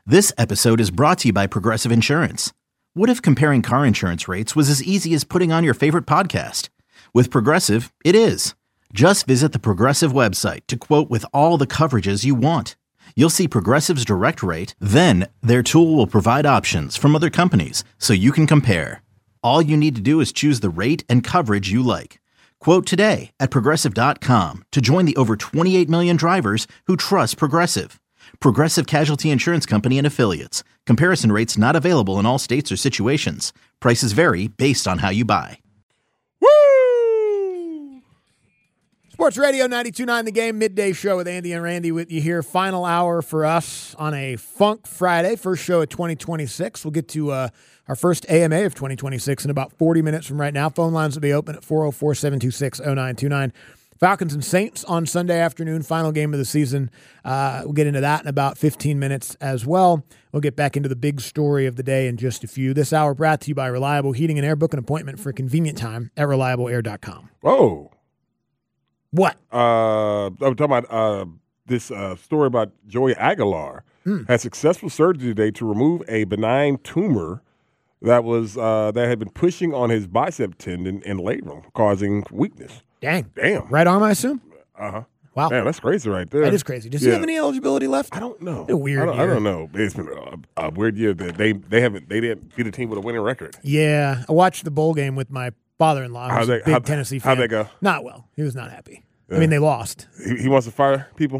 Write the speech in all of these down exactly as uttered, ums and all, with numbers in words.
This episode is brought to you by Progressive Insurance. What if comparing car insurance rates was as easy as putting on your favorite podcast? With Progressive, it is. Just visit the Progressive website to quote with all the coverages you want. You'll see Progressive's direct rate, then their tool will provide options from other companies so you can compare. All you need to do is choose the rate and coverage you like. Quote today at progressive dot com to join the over twenty-eight million drivers who trust Progressive. Progressive Casualty Insurance Company and Affiliates. Comparison rates not available in all states or situations. Prices vary based on how you buy. Woo! Sports Radio ninety-two point nine The Game, midday show with Andy and Randy with you here. Final hour for us on a Funk Friday. First show of twenty twenty-six. We'll get to uh, our first A M A of twenty twenty-six in about forty minutes from right now. Phone lines will be open at four oh four, seven two six, oh nine two nine. Falcons and Saints on Sunday afternoon, final game of the season. Uh, we'll get into that in about fifteen minutes as well. We'll get back into the big story of the day in just a few. This hour brought to you by Reliable Heating and Air. Book an appointment for a convenient time at reliable air dot com. Oh. What? Uh, I'm talking about uh, this uh, story about Joey Aguilar. Mm. Had successful surgery today to remove a benign tumor that was uh, that had been pushing on his bicep tendon and labrum, causing weakness. Dang. Damn. Right arm, I assume? Uh-huh. Wow. Damn, that's crazy right there. That is crazy. Does yeah. he have any eligibility left? I don't know. It's a weird I don't, year. I don't know. It's been a, a weird year. That they they haven't they didn't beat a team with a winning record. Yeah. I watched the bowl game with my father-in-law, who's How'd a they- big how'd- Tennessee fan. how'd they go? Not well. He was not happy. Yeah. I mean, they lost. He, he wants to fire people?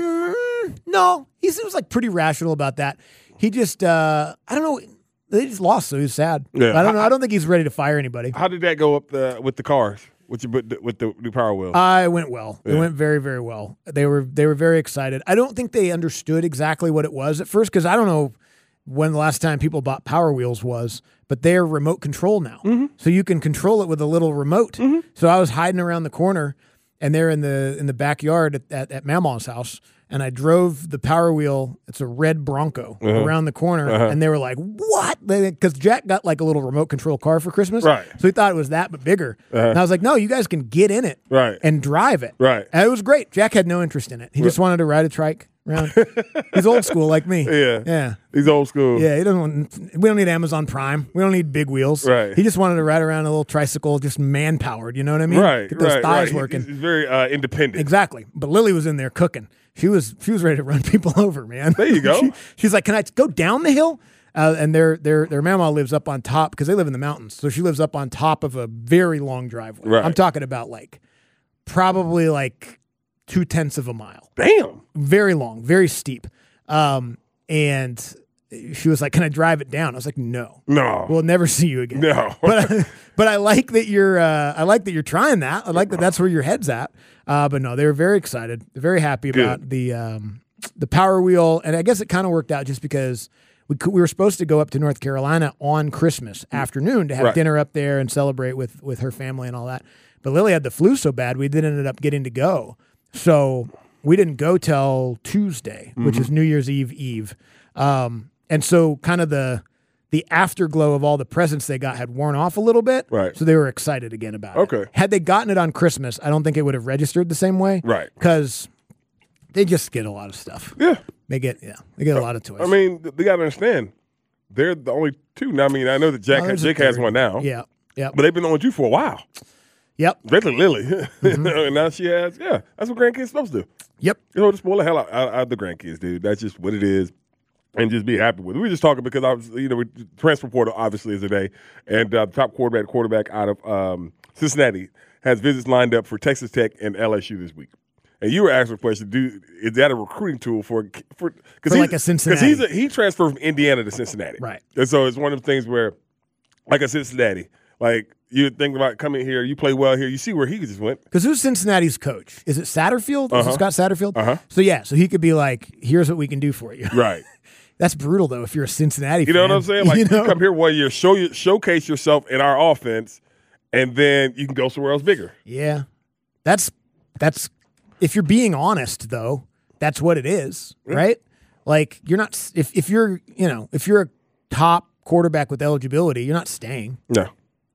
Mm, no. He's, he was like pretty rational about that. He just, uh, I don't know. They just lost, so he was sad. Yeah. I don't know. I don't think he's ready to fire anybody. How did that go up the, with the cars? With, your, with, the, with the new Power Wheel? Uh, it went well. It Yeah. went very, very well. They were they were very excited. I don't think they understood exactly what it was at first because I don't know when the last time people bought Power Wheels was, but they're remote control now. Mm-hmm. So you can control it with a little remote. Mm-hmm. So I was hiding around the corner, and they're in the in the backyard at, at, at Mamaw's house, and I drove the Power Wheel. It's a red Bronco Uh-huh. around the corner, Uh-huh. and they were like, "What?" Because Jack got like a little remote control car for Christmas, Right. So he thought it was that, but bigger. Uh-huh. And I was like, "No, you guys can get in it, Right. and drive it, Right. And it was great. Jack had no interest in it. He just wanted to ride a trike around. He's old school like me. Yeah. Yeah. He's old school. Yeah, he doesn't want, we don't need Amazon Prime. We don't need big wheels. Right. He just wanted to ride around a little tricycle, just man-powered, you know what I mean? Right. Get those right, thighs right. working. He's, he's very uh, independent. Exactly. But Lily was in there cooking. She was she was ready to run people over, man. There you go. she, she's like, "Can I go down the hill?" Uh, and their their their mama lives up on top because they live in the mountains. So she lives up on top of a very long driveway. Right. I'm talking about like probably like two tenths of a mile. Damn. Very long, very steep. Um, and she was like, "Can I drive it down?" I was like, "No, No. we'll never see you again." No. but but I like that you're uh, I like that you're trying that. I like that that's where your head's at. Uh, but no, they were very excited. They're very happy about Good. the um, the Power Wheel, and I guess it kind of worked out just because we could, we were supposed to go up to North Carolina on Christmas afternoon to have Right. dinner up there and celebrate with with her family and all that. But Lily had the flu so bad we didn't end up getting to go, so we didn't go till Tuesday, Mm-hmm. which is New Year's Eve Eve. Um, and so kind of the the afterglow of all the presents they got had worn off a little bit. Right. So they were excited again about it. Okay. Had they gotten it on Christmas, I don't think it would have registered the same way. Right. Because they just get a lot of stuff. Yeah. They get yeah, they get a lot of toys. I mean, th- they got to understand, they're the only two. Now, I mean, I know that Jack Oh, there's a Jake has third. one now. Yeah. Yep. But they've been on with you for a while. Yep. Especially Lily. Mm-hmm. And now she has, yeah, that's what grandkids supposed to do. Yep. You know, to spoil the hell out, out, out of the grandkids, dude. That's just what it is. And just be happy with it. We were just talking because I was, you know, we, transfer portal obviously is today, and uh, the top quarterback quarterback out of um, Cincinnati has visits lined up for Texas Tech and L S U this week. And you were asking a question, dude, is that a recruiting tool for for because For like a Cincinnati. Because he's a, he transferred from Indiana to Cincinnati, Right. And so it's one of the things where, like a Cincinnati, like you think about coming here, you play well here, you see where he just went. Because who's Cincinnati's coach? Is it Satterfield? Is Uh-huh. it Scott Satterfield? Uh-huh. So yeah, so he could be like, "Here's what we can do for you." Right. That's brutal though. If you're a Cincinnati, You know fan. what I'm saying? Like you you, know? come here one year, show you, showcase yourself in our offense, and then you can go somewhere else bigger. Yeah, that's that's. If you're being honest, though, that's what it is, Yeah. right? Like you're not. If if you're you know if you're a top quarterback with eligibility, you're not staying No,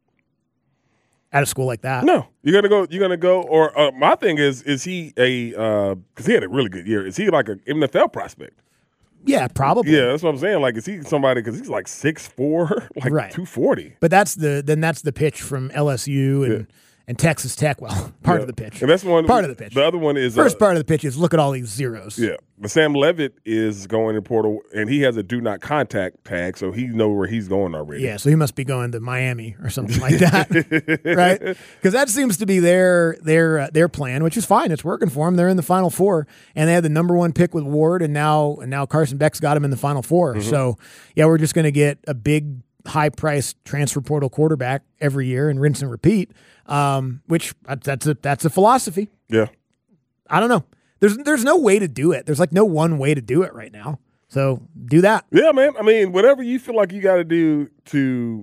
at a school like that. no, you're gonna go. You're gonna go. Or uh, my thing is, is he a? Because he had a really good year. Is he like an N F L prospect? Yeah, probably. Yeah, that's what I'm saying. Like, is he somebody, because he's like six four, like Right. two forty. But that's the then that's the pitch from L S U and, Yeah. and Texas Tech. Well, part Yeah. of the pitch. And that's one part of the pitch. The other one is First uh, part of the pitch is look at all these zeros. Yeah, but Sam Levitt is going to portal, and he has a do not contact tag, so he knows where he's going already. Yeah, so he must be going to Miami or something like that, right? Because that seems to be their their uh, their plan, which is fine. It's working for them. They're in the Final Four, and they had the number one pick with Ward, and now and now Carson Beck's got him in the Final Four. Mm-hmm. So yeah, we're just going to get a big high priced transfer portal quarterback every year and rinse and repeat. Um, which that's a that's a philosophy. Yeah. I don't know. There's there's no way to do it. There's like no one way to do it right now. So do that. Yeah, man. I mean, whatever you feel like you got to do to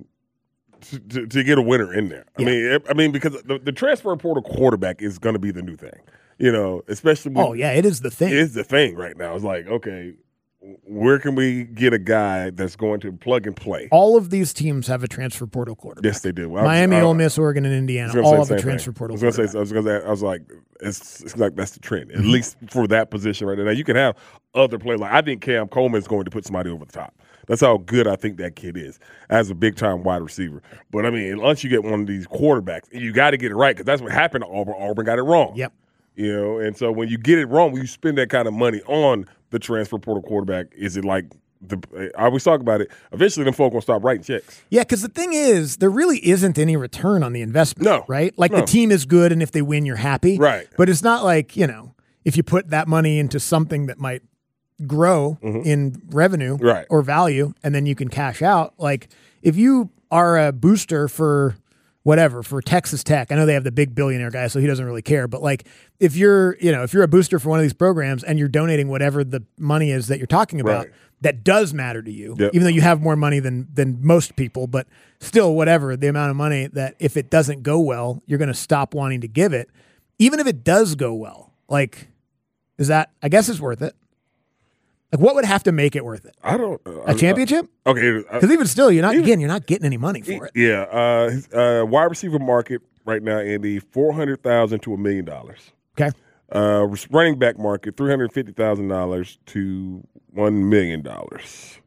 to to get a winner in there. I Yeah. mean, I mean because the, the transfer portal quarterback is going to be the new thing. You know, especially when Oh yeah, it is the thing. it's the thing right now. It's like, okay, where can we get a guy that's going to plug and play? All of these teams have a transfer portal quarterback. Yes, they do. Well, I was- Miami, I- Ole Miss, Oregon, and I Indiana was gonna all say have the a same transfer thing. portal I was going to say, quarterback. I was going to say, I was like, it's, it's like that's the trend, at least for that position right now. Now, you can have other players. Like I think Cam Coleman is going to put somebody over the top. That's how good I think that kid is as a big time wide receiver. But I mean, once you get one of these quarterbacks, you got to get it right because that's what happened to Auburn. Auburn got it wrong. Yep. You know, and so when you get it wrong, when you spend that kind of money on the transfer portal quarterback, is it like the? I always talk about it. Eventually, them folk gonna stop writing checks. Yeah, because the thing is, there really isn't any return on the investment. No. Right? Like No. the team is good, and if they win, you're happy. Right. But it's not like, you know, if you put that money into something that might grow in revenue Right. or value, and then you can cash out. Like if you are a booster for whatever, for Texas Tech, I know they have the big billionaire guy, so he doesn't really care. But like if you're, you know, if you're a booster for one of these programs and you're donating whatever the money is that you're talking about, Right. that does matter to you, Yep. even though you have more money than than most people, but still whatever the amount of money that if it doesn't go well, you're going to stop wanting to give it. Even if it does go well, like, is that, I guess it's worth it. Like what would have to make it worth it? I don't. Uh, A championship? Okay. uh, Because even still, you're not, again, you're not getting any money for it. Yeah. Uh, his, uh, wide receiver market right now, Andy, four hundred thousand to a million dollars. Okay. Uh, running back market, three hundred fifty thousand dollars to one million dollars.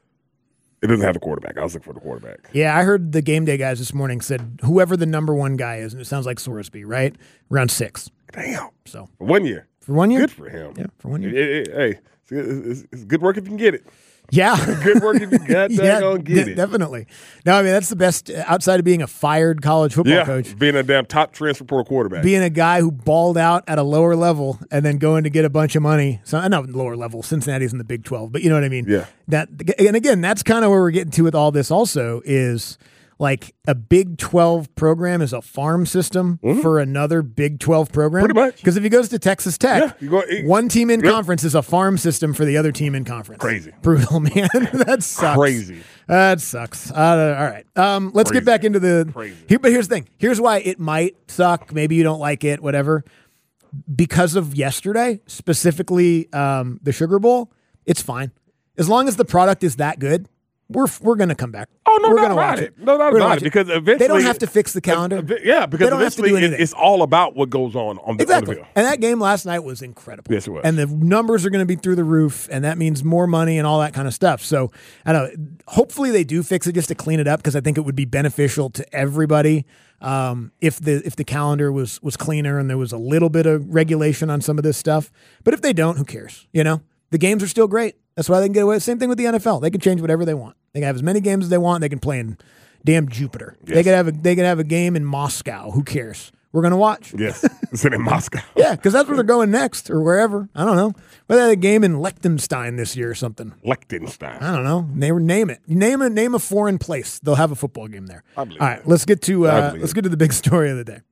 It doesn't have the quarterback. I was looking for the quarterback. Yeah, I heard the game day guys this morning said whoever the number one guy is, and it sounds like Sorsby, right? Around six. Damn. So For one year. for one year? Good for him. Yeah, for one year. Hey, hey, hey, it's, it's, it's good work if you can get it. Yeah. Good work if you got yeah, that on get de- it. definitely. No, I mean, that's the best, uh, outside of being a fired college football Yeah, coach, being a damn top transfer portal quarterback. being a guy who balled out at a lower level and then going to get a bunch of money. So, not lower level, Cincinnati's in the Big twelve, but you know what I mean? Yeah. That, and again, that's kind of where we're getting to with all this also is like a Big twelve program is a farm system for another Big twelve program. Pretty much. Because if he goes to Texas Tech, Yeah, you go- he- one team in Yep. conference is a farm system for the other team in conference. Crazy. Brutal, man. That sucks. Crazy. That sucks. Uh, all right. Um, let's Crazy. get back into the. Crazy. Here, but here's the thing. Here's why it might suck. Maybe you don't like it, whatever. Because of yesterday, specifically um, the Sugar Bowl, it's fine. As long as the product is that good, we're we're going to come back. Oh, no we're doubt gonna about watch it. No doubt We're gonna about watch it, because eventually- they don't have to fix the calendar. Uh, Yeah, because They don't have to eventually do it, anything. it's all about what goes on on the, Exactly. on the field. And that game last night was incredible. Yes, it was. And the numbers are going to be through the roof, and that means more money and all that kind of stuff. So, I don't know. Hopefully they do fix it just to clean it up, because I think it would be beneficial to everybody um, if the if the calendar was was cleaner and there was a little bit of regulation on some of this stuff. But if they don't, who cares? You know, the games are still great. That's why they can get away. Same thing with the N F L. They can change whatever they want. They can have as many games as they want. They can play in damn Jupiter. They Yes. could have a they could have a game in Moscow. Who cares? We're gonna watch. Yes, it's in Moscow. Yeah, because that's where they're going next, or wherever. I don't know. But they had a game in Liechtenstein this year or something. Liechtenstein. I don't know. Name, name it. Name a name a foreign place. They'll have a football game there. I believe All right, it. let's get to I uh, believe let's it. get to the big story of the day.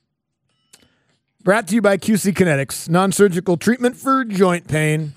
Brought to you by Q C Kinetics, non-surgical treatment for joint pain.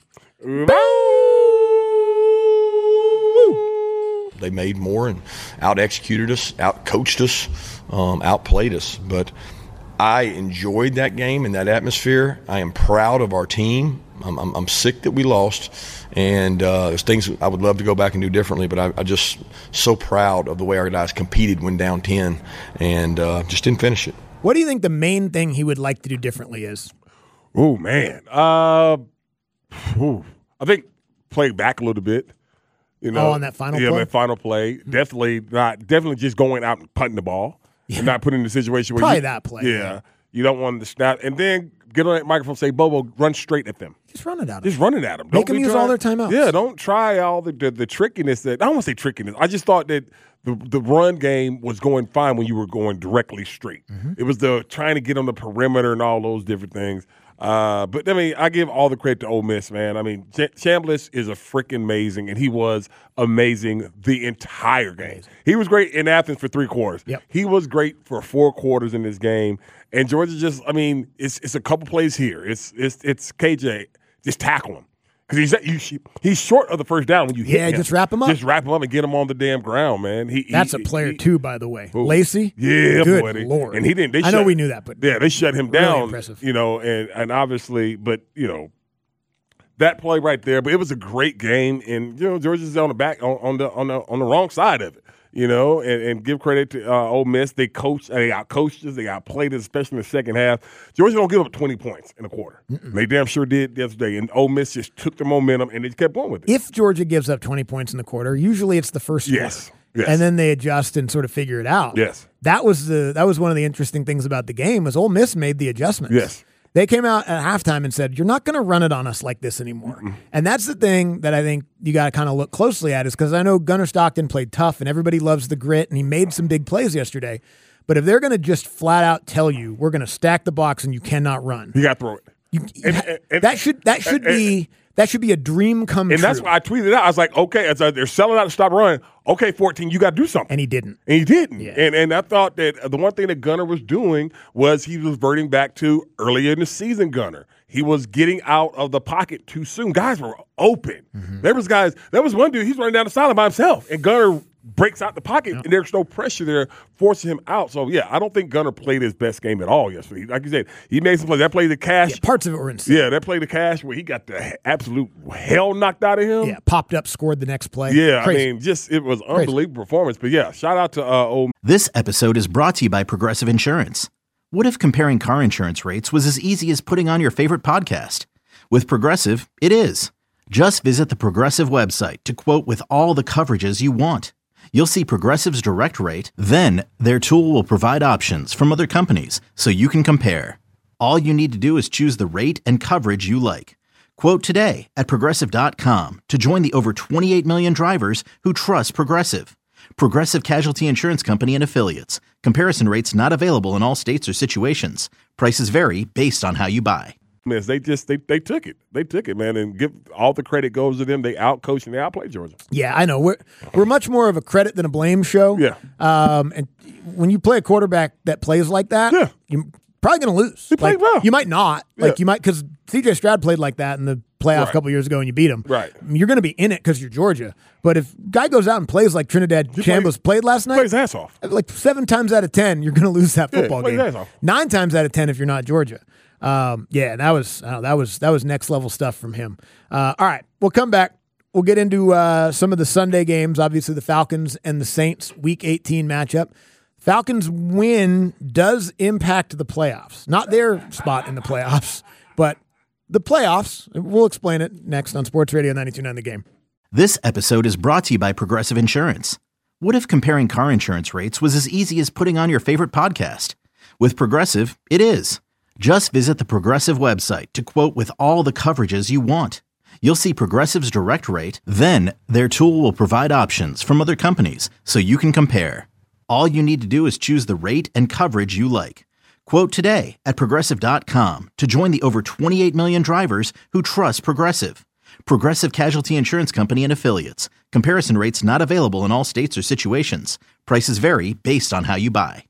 They made more and out-executed us, out-coached us, um, outplayed us. But I enjoyed that game and that atmosphere. I am proud of our team. I'm, I'm, I'm sick that we lost, and uh, there's things I would love to go back and do differently, but I, I just so proud of the way our guys competed when down ten and uh, just didn't finish it. What do you think the main thing he would like to do differently is? Oh man. Uh, ooh. I think play back a little bit. You know, oh, on that final yeah, play? that final play. Mm-hmm. Definitely not. Definitely just going out and punting the ball yeah. and not putting in a situation where probably you, that play. Yeah, yeah, you don't want to snap and then get on that microphone and say, Bobo, run straight at them. Just run it at them. Just run it at them. Make don't them use trying, all their timeouts. Yeah, don't try all the, the the trickiness that I don't want to say trickiness. I just thought that the the run game was going fine when you were going directly straight. Mm-hmm. It was the trying to get on the perimeter and all those different things. Uh, but, I mean, I give all the credit to Ole Miss, man. I mean, Ch- Chambliss is a freaking amazing, and he was amazing the entire game. He was great in Athens for three quarters. Yep. He was great for four quarters in this game. And Georgia just, I mean, it's it's a couple plays here. It's it's it's K J, just tackle him. Because he's, he's short of the first down when you hit yeah, him. just wrap him up. Just wrap him up and get him on the damn ground, man. He, That's he, a player, he, too, by the way. Who? Lacey? Yeah, Good buddy. Lord. And he didn't. They I shut, know we knew that, but yeah, they shut him really down. Impressive. You know, and, and obviously, but, you know, that play right there, but it was a great game, and you know Georgia's on the back on, on the on the on the wrong side of it, you know, and, and give credit to uh, Ole Miss. They coached, they got coached, they got played, especially in the second half. Georgia don't give up twenty points in a quarter. Mm-mm. They damn sure did yesterday, and Ole Miss just took the momentum and they kept going with it. If Georgia gives up twenty points in the quarter, usually it's the first yes. quarter. Yes. And then they adjust and sort of figure it out. Yes. That was the that was one of the interesting things about the game was Ole Miss made the adjustments. Yes. They came out at halftime and said, you're not going to run it on us like this anymore. Mm-mm. And that's the thing that I think you got to kind of look closely at is because I know Gunnar Stockton played tough and everybody loves the grit and he made some big plays yesterday. But if they're going to just flat out tell you, we're going to stack the box and you cannot run. You got to throw it. You, and, and, and, that should that should and, be that should be a dream come and true. And that's why I tweeted out. I was like, okay, as they're selling out to stop running. Okay, fourteen, you got to do something. And he didn't. And he didn't. Yeah. And and I thought that the one thing that Gunnar was doing was he was reverting back to earlier in the season Gunnar. He was getting out of the pocket too soon. Guys were open. Mm-hmm. There was guys, there was one dude, he's running down the sideline by himself. And Gunnar breaks out the pocket, yep. and there's no pressure there forcing him out. So, yeah, I don't think Gunnar played his best game at all yesterday. Like you said, he made some plays. That play the cash. Yeah, parts of it were insane. Yeah, that play the cash where he got the absolute hell knocked out of him. Yeah, popped up, scored the next play. Yeah, Crazy. I mean, just it was unbelievable Crazy. performance. But, yeah, shout out to uh, old. This episode is brought to you by Progressive Insurance. What if comparing car insurance rates was as easy as putting on your favorite podcast? With Progressive, it is. Just visit the Progressive website to quote with all the coverages you want. You'll see Progressive's direct rate, then their tool will provide options from other companies so you can compare. All you need to do is choose the rate and coverage you like. Quote today at Progressive dot com to join the over twenty-eight million drivers who trust Progressive. Progressive Casualty Insurance Company and Affiliates. Comparison rates not available in all states or situations. Prices vary based on how you buy. Miss, they just they they took it. They took it, man, and give all the credit goes to them. They outcoached and they outplayed Georgia. Yeah, I know. We're we're much more of a credit than a blame show. Yeah. Um, and when you play a quarterback that plays like that, yeah. you're probably going to lose. He played like, well. You might not. Yeah. Like you might because C J Stroud played like that in the playoffs right. a couple years ago and you beat him. Right. You're going to be in it because you're Georgia. But if guy goes out and plays like Trinidad he Chambliss plays, played last night, plays ass off. Like seven times out of ten, you're going to lose that football yeah, game. Ass off. Nine times out of ten if you're not Georgia. Um, yeah, that was uh, that was that was next level stuff from him. Uh, all right, we'll come back. We'll get into uh, some of the Sunday games. Obviously, the Falcons and the Saints Week eighteen matchup. Falcons win does impact the playoffs, not their spot in the playoffs, but the playoffs. We'll explain it next on Sports Radio ninety-two point nine The Game. This episode is brought to you by Progressive Insurance. What if comparing car insurance rates was as easy as putting on your favorite podcast? With Progressive, it is. Just visit the Progressive website to quote with all the coverages you want. You'll see Progressive's direct rate, then their tool will provide options from other companies so you can compare. All you need to do is choose the rate and coverage you like. Quote today at Progressive dot com to join the over twenty-eight million drivers who trust Progressive. Progressive Casualty Insurance Company and Affiliates. Comparison rates not available in all states or situations. Prices vary based on how you buy.